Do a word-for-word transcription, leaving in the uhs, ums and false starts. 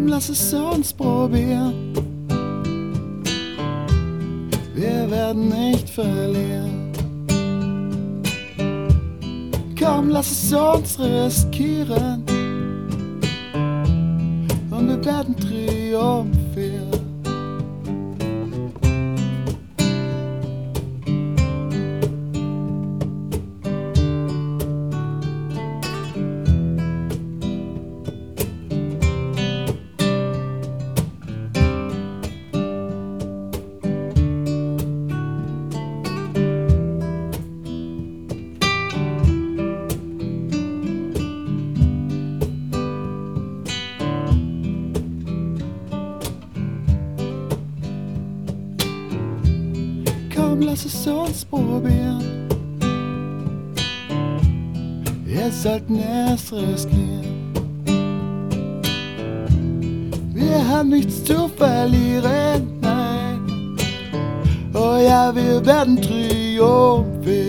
Komm, lass es uns probieren. Wir werden nicht verlieren. Komm, lass es uns riskieren. Und wir werden triumphieren. Komm, lass es uns probieren. Wir sollten es riskieren. Wir haben nichts zu verlieren, nein. Oh ja, wir werden triumphieren.